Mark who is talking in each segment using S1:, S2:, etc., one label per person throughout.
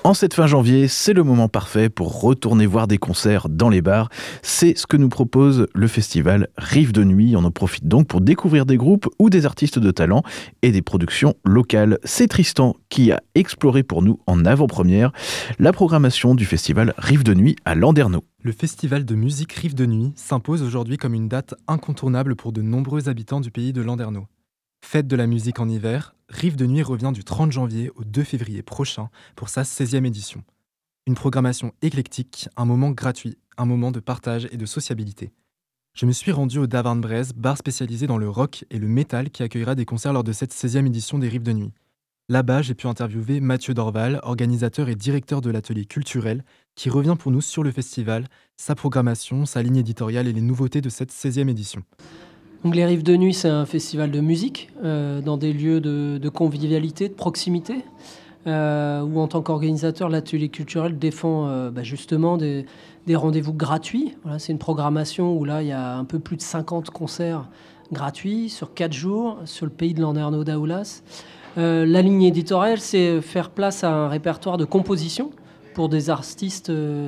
S1: En cette fin janvier, c'est le moment parfait pour retourner voir des concerts dans les bars. C'est ce que nous propose le festival Rive de Nuit. On en profite donc pour découvrir des groupes ou des artistes de talent et des productions locales. C'est Tristan qui a exploré pour nous en avant-première la programmation du festival Rive de Nuit à Landerneau.
S2: Le festival de musique Rive de Nuit s'impose aujourd'hui comme une date incontournable pour de nombreux habitants du pays de Landerneau. Fête de la musique en hiver, Rive de Nuit revient du 30 janvier au 2 février prochain pour sa 16e édition. Une programmation éclectique, un moment gratuit, un moment de partage et de sociabilité. Je me suis rendu au Davern Braise, bar spécialisé dans le rock et le métal qui accueillera des concerts lors de cette 16e édition des Rives de Nuit. Là-bas, j'ai pu interviewer Mathieu Dorval, organisateur et directeur de l'atelier culturel, qui revient pour nous sur le festival, sa programmation, sa ligne éditoriale et les nouveautés de cette 16e édition.
S3: Donc les Rives de Nuit, c'est un festival de musique dans des lieux de convivialité, de proximité, où en tant qu'organisateur, l'atelier culturel défend justement des rendez-vous gratuits. Voilà, c'est une programmation où là, il y a un peu plus de 50 concerts gratuits sur 4 jours sur le pays de Landerneau d'Aoulas. La ligne éditoriale, c'est faire place à un répertoire de composition pour des artistes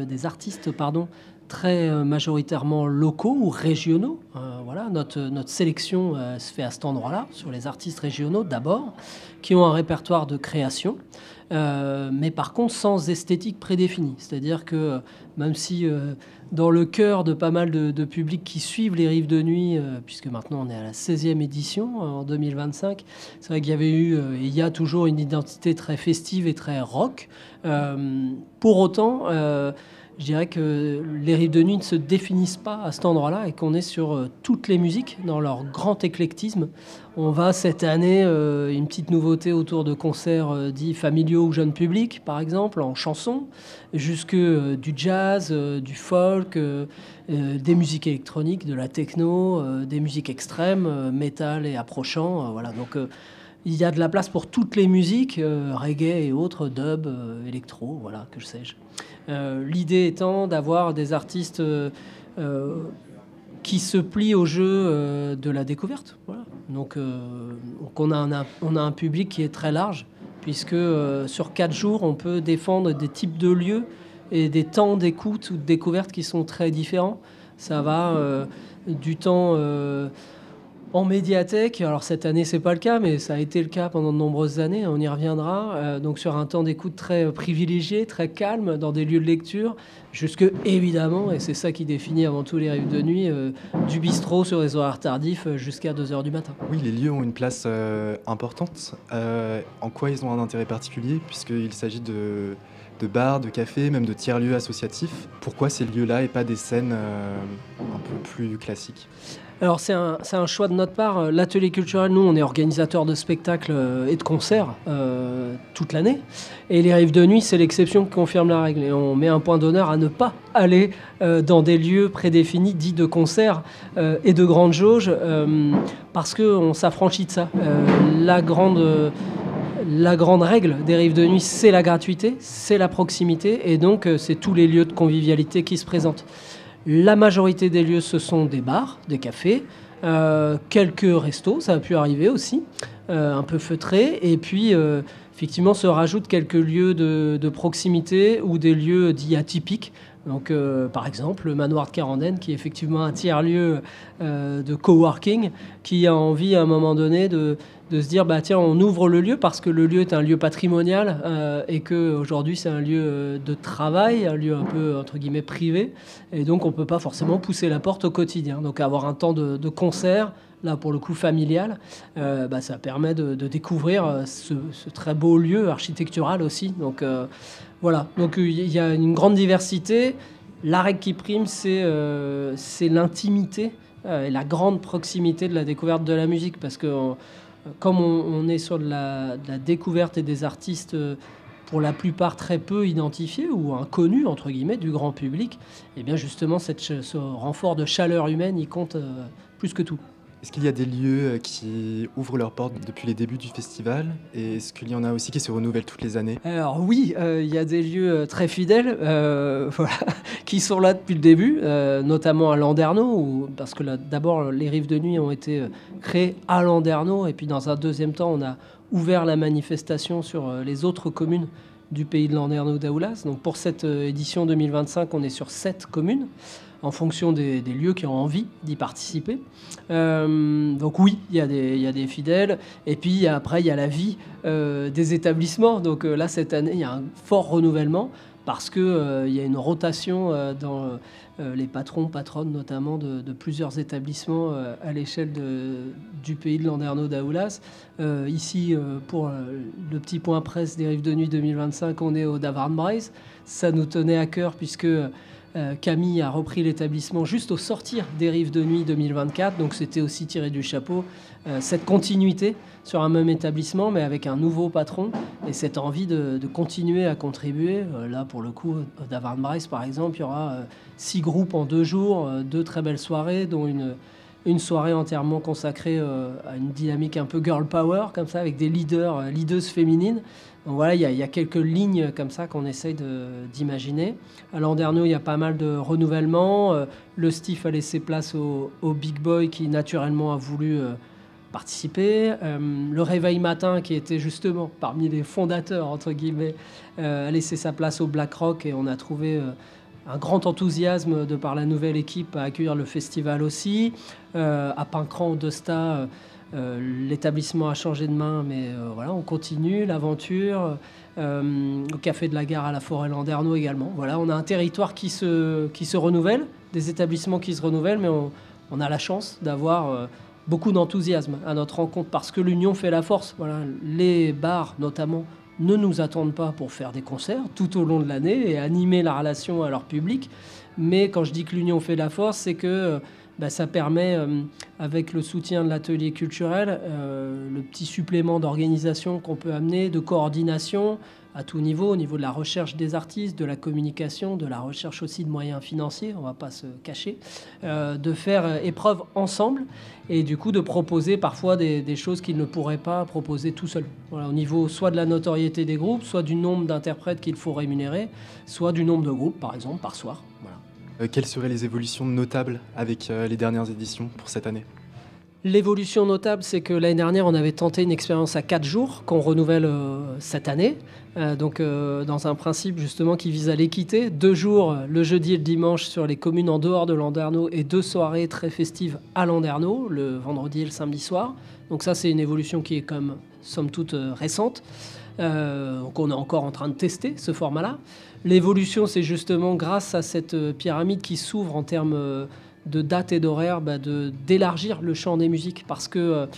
S3: très majoritairement locaux ou régionaux. Voilà, notre sélection se fait à cet endroit-là, sur les artistes régionaux d'abord, qui ont un répertoire de création, mais par contre sans esthétique prédéfinie. C'est-à-dire que même si dans le cœur de pas mal de publics qui suivent les Rives de Nuit, puisque maintenant on est à la 16e édition en 2025, c'est vrai qu'il y avait eu, il y a toujours une identité très festive et très rock. Pour autant, je dirais que les Rives de Nuit ne se définissent pas à cet endroit-là et qu'on est sur toutes les musiques dans leur grand éclectisme. On va cette année, une petite nouveauté autour de concerts dits familiaux ou jeunes publics, par exemple, en chansons, jusque du jazz, du folk, des musiques électroniques, de la techno, des musiques extrêmes, métal et approchant. Voilà, donc il y a de la place pour toutes les musiques, reggae et autres, dub, électro, voilà, que sais-je. L'idée étant d'avoir des artistes qui se plient au jeu de la découverte. Voilà. Donc on a un public qui est très large, puisque sur 4 jours, on peut défendre des types de lieux et des temps d'écoute ou de découverte qui sont très différents. Ça va du temps en médiathèque. Alors cette année, c'est pas le cas, mais ça a été le cas pendant de nombreuses années. On y reviendra. Donc sur un temps d'écoute très privilégié, très calme, dans des lieux de lecture, jusque évidemment, et c'est ça qui définit avant tout les Rives de Nuit, du bistrot sur les horaires tardifs jusqu'à 2h du matin.
S2: Oui, les lieux ont une place importante. En quoi ils ont un intérêt particulier, puisqu'il s'agit de bars, de cafés, même de tiers-lieux associatifs. Pourquoi ces lieux-là et pas des scènes un peu plus classiques ?
S3: Alors c'est un choix de notre part. L'atelier culturel, nous, on est organisateur de spectacles et de concerts toute l'année. Et les Rives de Nuit, c'est l'exception qui confirme la règle. Et on met un point d'honneur à ne pas aller dans des lieux prédéfinis dits de concerts et de grandes jauges, parce qu'on s'affranchit de ça. La grande règle des Rives de Nuit, c'est la gratuité, c'est la proximité, et donc c'est tous les lieux de convivialité qui se présentent. La majorité des lieux, ce sont des bars, des cafés, quelques restos, ça a pu arriver aussi, un peu feutrés, et puis effectivement se rajoutent quelques lieux de proximité ou des lieux dits atypiques. Donc, par exemple, le manoir de Caranden, qui est effectivement un tiers-lieu de coworking, qui a envie à un moment donné de se dire tiens, on ouvre le lieu parce que le lieu est un lieu patrimonial et qu'aujourd'hui c'est un lieu de travail, un lieu un peu entre guillemets privé, et donc on ne peut pas forcément pousser la porte au quotidien. Donc avoir un temps de concert, là pour le coup familial, ça permet de découvrir ce très beau lieu architectural aussi. Donc voilà, donc il y a une grande diversité. La règle qui prime, c'est l'intimité et la grande proximité de la découverte de la musique, parce que comme on est sur de la découverte et des artistes pour la plupart très peu identifiés ou inconnus, entre guillemets, du grand public, et bien justement ce renfort de chaleur humaine, il compte plus que tout.
S2: Est-ce qu'il y a des lieux qui ouvrent leurs portes depuis les débuts du festival ? Et est-ce qu'il y en a aussi qui se renouvellent toutes les années ?
S3: Alors oui, il y a des lieux très fidèles qui sont là depuis le début, notamment à Landerneau, parce que là, d'abord les Rives de Nuit ont été créées à Landerneau, et puis dans un deuxième temps on a ouvert la manifestation sur les autres communes du pays de Landerneau d'Aoulas. Donc pour cette édition 2025, on est sur 7 communes, en fonction des lieux qui ont envie d'y participer. Donc oui, il y a des fidèles. Et puis après, il y a la vie des établissements. Donc là, cette année, il y a un fort renouvellement parce qu'il y a une rotation dans les patrons, patronnes notamment de plusieurs établissements à l'échelle du pays de Landerneau d'Aoulas. Ici, pour le petit point presse des Rives de Nuit 2025, on est au Davern-Breizh. Ça nous tenait à cœur puisque Camille a repris l'établissement juste au sortir des Rives de Nuit 2024, donc c'était aussi tiré du chapeau cette continuité sur un même établissement mais avec un nouveau patron et cette envie de continuer à contribuer. Là pour le coup, au Davern-Breizh par exemple, il y aura 6 groupes en 2 jours, 2 très belles soirées dont une soirée entièrement consacrée à une dynamique un peu girl power comme ça avec des leadeuses féminines. Donc voilà, il y a quelques lignes comme ça qu'on essaye d'imaginer. À Landerneau, il y a pas mal de renouvellement. Le Stiff a laissé place au Big Boy qui naturellement a voulu participer. Le Réveil Matin, qui était justement parmi les fondateurs, entre guillemets, a laissé sa place au Black Rock et on a trouvé un grand enthousiasme de par la nouvelle équipe à accueillir le festival aussi. À Pincran, au Desta, l'établissement a changé de main, mais voilà, on continue l'aventure. Au Café de la Gare à la Forêt Landerneau également. Voilà, on a un territoire qui se renouvelle, des établissements qui se renouvellent, mais on a la chance d'avoir beaucoup d'enthousiasme à notre rencontre parce que l'union fait la force. Voilà, les bars notamment ne nous attendent pas pour faire des concerts tout au long de l'année et animer la relation à leur public. Mais quand je dis que l'union fait la force, c'est que ça permet, avec le soutien de l'atelier culturel, le petit supplément d'organisation qu'on peut amener, de coordination à tout niveau, au niveau de la recherche des artistes, de la communication, de la recherche aussi de moyens financiers, on ne va pas se cacher, de faire épreuve ensemble et du coup de proposer parfois des choses qu'ils ne pourraient pas proposer tout seuls. Voilà, au niveau soit de la notoriété des groupes, soit du nombre d'interprètes qu'il faut rémunérer, soit du nombre de groupes, par exemple, par soir. Voilà.
S2: Quelles seraient les évolutions notables avec les dernières éditions pour cette année ?
S3: L'évolution notable, c'est que l'année dernière, on avait tenté une expérience à 4 jours qu'on renouvelle cette année. Dans un principe justement qui vise à l'équité. 2 jours, le jeudi et le dimanche, sur les communes en dehors de Landerneau et 2 soirées très festives à Landerneau, le vendredi et le samedi soir. Donc ça, c'est une évolution qui est comme somme toute récente. Donc on est encore en train de tester ce format-là. L'évolution, c'est justement grâce à cette pyramide qui s'ouvre en termes de date et d'horaire, d'élargir le champ des musiques. Parce que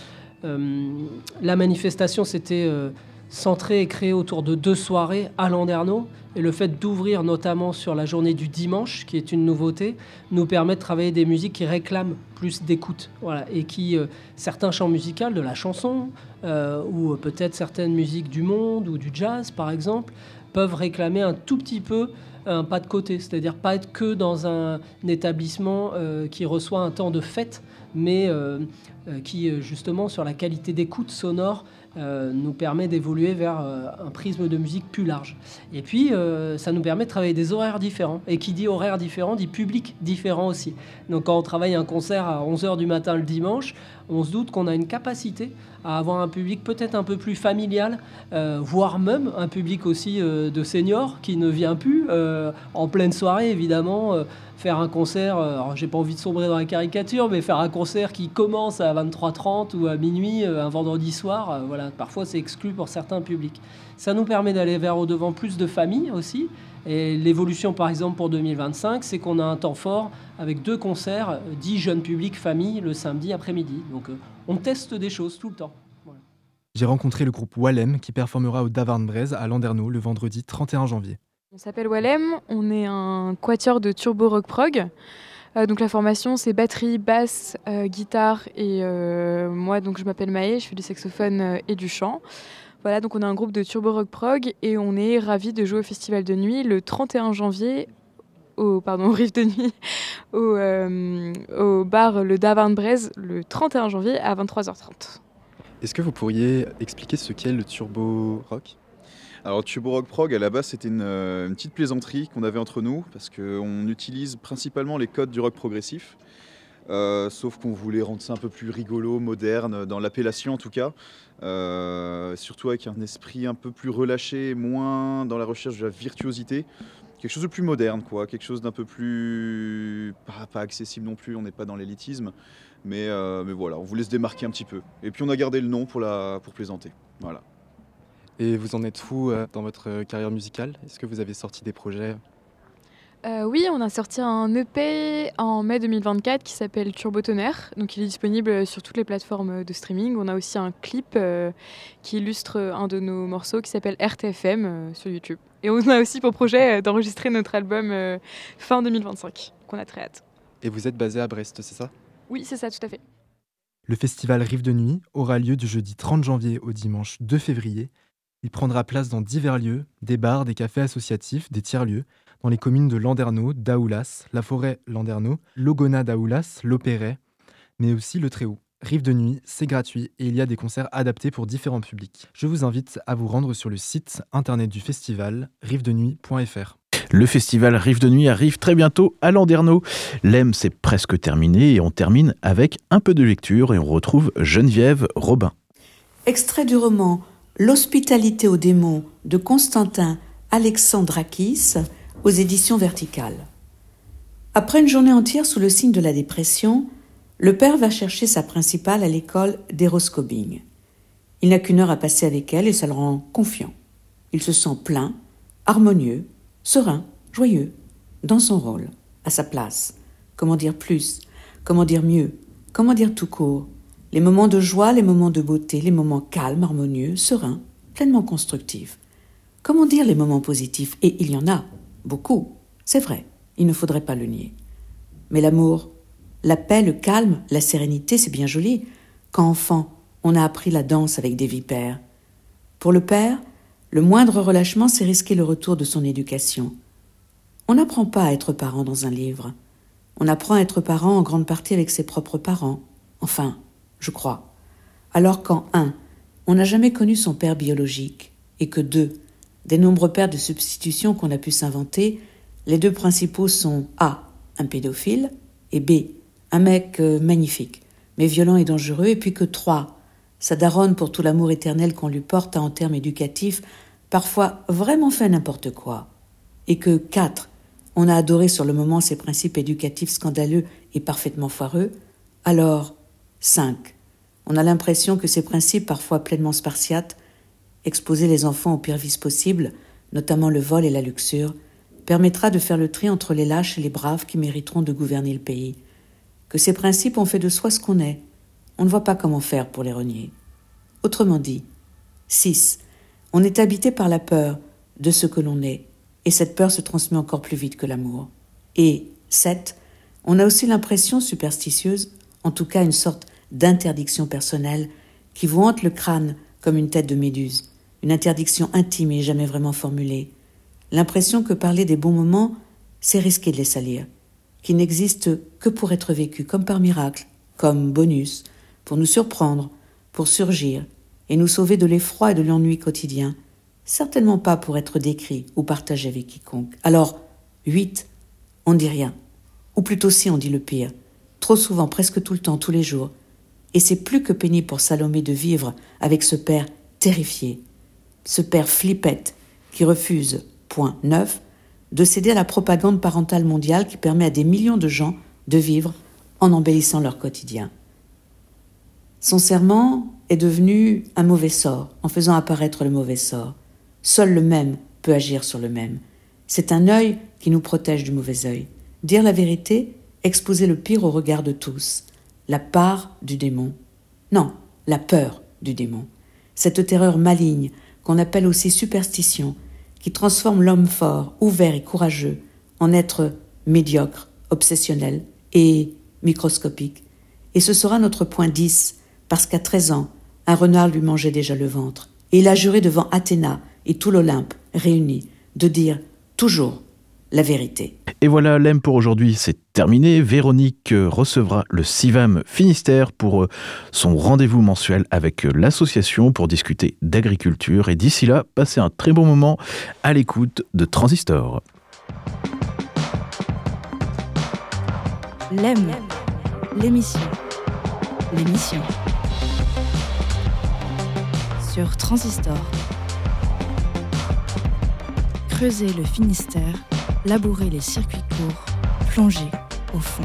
S3: la manifestation, c'était centré et créé autour de 2 soirées à Landerneau. Et le fait d'ouvrir notamment sur la journée du dimanche, qui est une nouveauté, nous permet de travailler des musiques qui réclament plus d'écoute. Voilà, et qui, certains chants musicaux, de la chanson, ou peut-être certaines musiques du monde ou du jazz, par exemple, peuvent réclamer un tout petit peu un pas de côté, c'est-à-dire pas être que dans un établissement qui reçoit un temps de fête, mais qui, justement, sur la qualité d'écoute sonore, nous permet d'évoluer vers un prisme de musique plus large. Et puis, ça nous permet de travailler des horaires différents. Et qui dit horaires différents, dit public différent aussi. Donc, quand on travaille un concert à 11h du matin le dimanche, on se doute qu'on a une capacité à avoir un public peut-être un peu plus familial, voire même un public aussi de seniors qui ne vient plus en pleine soirée, évidemment. Faire un concert, alors j'ai pas envie de sombrer dans la caricature, mais faire un concert qui commence à 23h30 ou à minuit, un vendredi soir, voilà, parfois c'est exclu pour certains publics. Ça nous permet d'aller vers au-devant plus de familles aussi. Et l'évolution, par exemple, pour 2025, c'est qu'on a un temps fort avec 2 concerts, 10 jeunes publics familles le samedi après-midi. Donc on teste des choses tout le temps. Voilà.
S2: J'ai rencontré le groupe Wallem qui performera au Davern-Breizh à Landerneau le vendredi 31 janvier.
S4: On s'appelle Wallem, on est un quatuor de turbo rock prog. Donc la formation c'est batterie, basse, guitare et moi donc je m'appelle Maë, je fais du saxophone et du chant. Voilà, donc on est un groupe de turbo rock prog et on est ravis de jouer au festival de nuit le 31 janvier au Rive de Nuit au bar le Davern-Breizh le 31 janvier à 23h30.
S2: Est-ce que vous pourriez expliquer ce qu'est le turbo rock ?
S5: Alors Turbo Rock Prog, à la base, c'était une petite plaisanterie qu'on avait entre nous, parce qu'on utilise principalement les codes du rock progressif. sauf qu'on voulait rendre ça un peu plus rigolo, moderne, dans l'appellation en tout cas. Surtout avec un esprit un peu plus relâché, moins dans la recherche de la virtuosité. Quelque chose de plus moderne, quoi. Quelque chose d'un peu plus... pas accessible non plus, on n'est pas dans l'élitisme. Mais voilà, on voulait se démarquer un petit peu. Et puis on a gardé le nom pour plaisanter. Voilà.
S2: Et vous en êtes où dans votre carrière musicale ? Est-ce que vous avez sorti des projets ?
S4: Oui, on a sorti un EP en mai 2024 qui s'appelle Turbo Tonnerre. Donc il est disponible sur toutes les plateformes de streaming. On a aussi un clip qui illustre un de nos morceaux qui s'appelle RTFM sur YouTube. Et on a aussi pour projet d'enregistrer notre album fin 2025, qu'on a très hâte.
S2: Et vous êtes basé à Brest, c'est ça ?
S4: Oui, c'est ça, tout à fait.
S2: Le festival Rive de Nuit aura lieu du jeudi 30 janvier au dimanche 2 février. Il prendra place dans divers lieux, des bars, des cafés associatifs, des tiers-lieux, dans les communes de Landerneau, Daoulas, La Forêt-Landerneau, Logona-Daoulas, Lopéret, mais aussi le Tréhaut. Rive de Nuit, c'est gratuit et il y a des concerts adaptés pour différents publics. Je vous invite à vous rendre sur le site internet du festival, rivedenuit.fr.
S1: Le festival Rive de Nuit arrive très bientôt à Landerneau. L'EM, c'est presque terminé et on termine avec un peu de lecture et on retrouve Geneviève Robin.
S6: Extrait du roman L'hospitalité aux démons de Constantin Alexandrakis aux éditions Verticales. Après une journée entière sous le signe de la dépression, le père va chercher sa principale à l'école d'Eroscobing. Il n'a qu'une heure à passer avec elle et ça le rend confiant. Il se sent plein, harmonieux, serein, joyeux, dans son rôle, à sa place. Comment dire plus ? Comment dire mieux ? Comment dire tout court ? Les moments de joie, les moments de beauté, les moments calmes, harmonieux, sereins, pleinement constructifs. Comment dire les moments positifs ? Et il y en a, beaucoup, c'est vrai, il ne faudrait pas le nier. Mais l'amour, la paix, le calme, la sérénité, c'est bien joli. Quand enfant, on a appris la danse avec des vipères. Pour le père, le moindre relâchement, c'est risquer le retour de son éducation. On n'apprend pas à être parent dans un livre. On apprend à être parent en grande partie avec ses propres parents. Enfin, je crois. Alors quand 1, on n'a jamais connu son père biologique, et que 2, des nombreux pères de substitution qu'on a pu s'inventer, les 2 principaux sont A, un pédophile, et B, un mec magnifique, mais violent et dangereux, et puis que 3, sa daronne pour tout l'amour éternel qu'on lui porte a en termes éducatifs parfois vraiment fait n'importe quoi, et que 4, on a adoré sur le moment ses principes éducatifs scandaleux et parfaitement foireux, alors 5, on a l'impression que ces principes parfois pleinement spartiates, exposer les enfants aux pires vices possibles, notamment le vol et la luxure, permettra de faire le tri entre les lâches et les braves qui mériteront de gouverner le pays. Que ces principes ont fait de soi ce qu'on est, on ne voit pas comment faire pour les renier. Autrement dit, 6, on est habité par la peur de ce que l'on est, et cette peur se transmet encore plus vite que l'amour. Et 7, on a aussi l'impression superstitieuse, en tout cas une sorte d'interdiction personnelle, qui vous hante le crâne comme une tête de méduse, une interdiction intime et jamais vraiment formulée. L'impression que parler des bons moments, c'est risquer de les salir, qui n'existent que pour être vécus comme par miracle, comme bonus, pour nous surprendre, pour surgir et nous sauver de l'effroi et de l'ennui quotidien, certainement pas pour être décrit ou partagé avec quiconque. Alors, 8, on ne dit rien, ou plutôt si on dit le pire, trop souvent, presque tout le temps, tous les jours. Et c'est plus que pénible pour Salomé de vivre avec ce père terrifié, ce père flippette qui refuse, point 9, de céder à la propagande parentale mondiale qui permet à des millions de gens de vivre en embellissant leur quotidien. Son serment est devenu un mauvais sort, en faisant apparaître le mauvais sort. Seul le même peut agir sur le même. C'est un œil qui nous protège du mauvais œil. Dire la vérité, exposer le pire au regard de tous. La part du démon. Non, la peur du démon. Cette terreur maligne, qu'on appelle aussi superstition, qui transforme l'homme fort, ouvert et courageux en être médiocre, obsessionnel et microscopique. Et ce sera notre point 10, parce qu'à 13 ans, un renard lui mangeait déjà le ventre. Et il a juré devant Athéna et tout l'Olympe réunis de dire toujours la vérité.
S1: Et voilà, l'EM pour aujourd'hui, c'est terminé. Véronique recevra le CIVAM Finistère pour son rendez-vous mensuel avec l'association pour discuter d'agriculture. Et d'ici là, passez un très bon moment à l'écoute de Transistor.
S7: L'EM, L'émission. L'émission. Sur Transistor. Creuser le Finistère, labourer les circuits courts, plonger au fond.